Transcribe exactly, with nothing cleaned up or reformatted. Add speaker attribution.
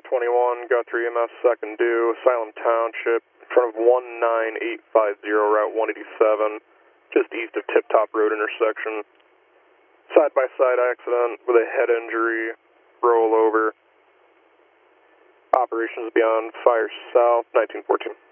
Speaker 1: twenty-one, Guthrie E M S second due, Asylum Township, in front of one nine eight five zero, Route one eighty-seven, just east of Tip Top Road intersection. Side-by-side accident with a head injury, rollover. Operations beyond Fire South, nineteen fourteen.